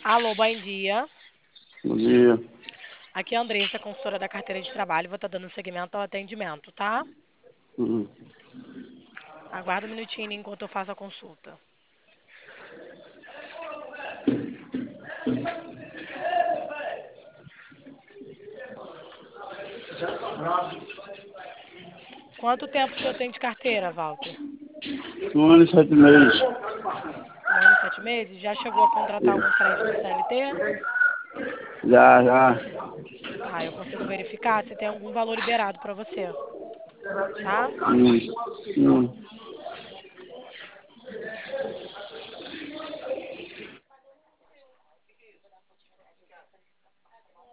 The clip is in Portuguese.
Alô, bom dia. Bom dia. Aqui é a Andressa, consultora da carteira de trabalho. Vou estar dando seguimento ao atendimento, tá? Hum. Aguarda um minutinho enquanto eu faço a consulta. Quanto tempo o senhor tem de carteira, Walter? 1 ano e 7 meses. 1 ano e 7 meses? Já chegou a contratar algum crédito CLT? Já, já. Tá, eu consigo verificar se tem algum valor liberado para você, tá? Hum. Hum.